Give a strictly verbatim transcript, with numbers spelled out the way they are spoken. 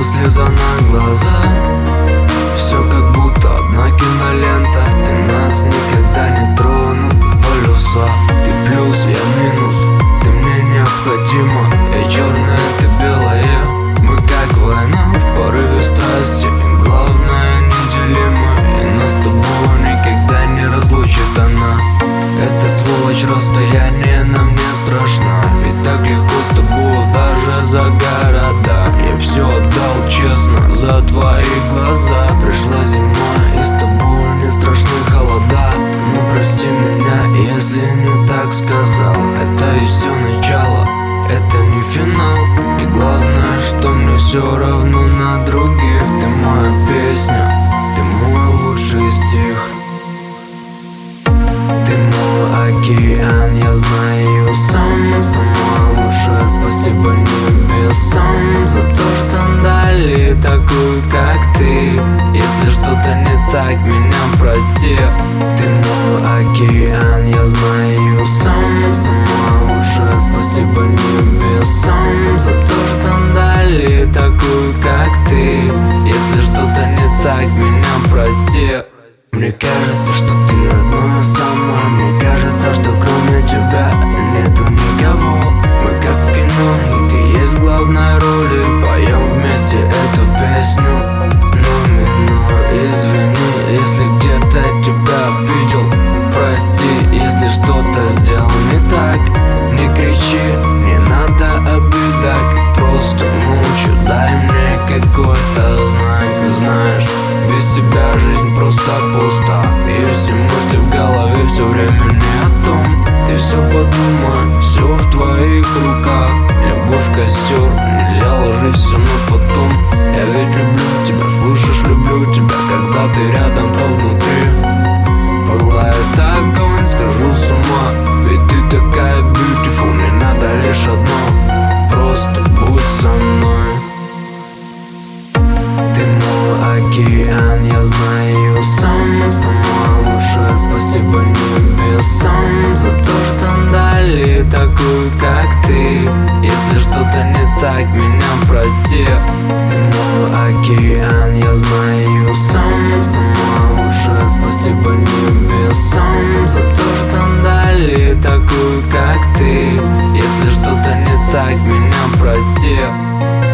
но слеза на глазах. Все как будто одна кинолента, и нас никогда не тронут полюса. Ты плюс, я минус, ты мне необходима. Я черная, ты белая, мы как война в порыве страсти. И главное, неделимы, и нас с тобой никогда не разлучит она. Эта сволочь расстояние нам не страшна, ведь так легко с тобой даже за города. Я все отдал честно за твои глаза. Пришла зима, и с тобой не страшны холода. Ну прости меня, если не так сказал. Это ведь все начало, это не финал. И главное, что мне все равно на других. Ты моя песня, ты мой лучший стих. Ты мой океан, я знаю сам. Самое лучшее, спасибо небесам за то, что дали такую, как ты. Если что-то не так, меня прости. Ты мой океан, я знаю сам. Самое лучшее, спасибо небесам за то, что дали такую, как ты. Если что-то не так, меня прости. Мне кажется, что ты одно самое. Мне кажется, что кроме тебя нету никого. Мы как в кино, и ты есть в главной роли. Поем вместе эту песню. Но минор, извини, если где-то тебя обидел. Прости, если что-то сделал не так. Не кричи, не надо обидок. Просто молча дай мне какой-то знак. Знаешь, без тебя жизнь просто пуста. И все мысли в голове все время не о том. Ты все подумай, все в твоих руках. Любовь костер, нельзя ложить все на потом. Я ведь люблю тебя, слышишь, люблю тебя. Когда ты рядом, то внутри пылает огонь, схожу с ума. Ведь ты такая beautiful, мне надо лишь одно. Просто будь со мной. Ты мой океан, я знаю сам. Самое лучшее, спасибо небесам за то, что дали такую, как ты. Если что-то не так, меня прости. Ты мой океан, я знаю сам. Самое лучшее, спасибо небесам за то, что дали такую, как ты. Если что-то не так, меня прости.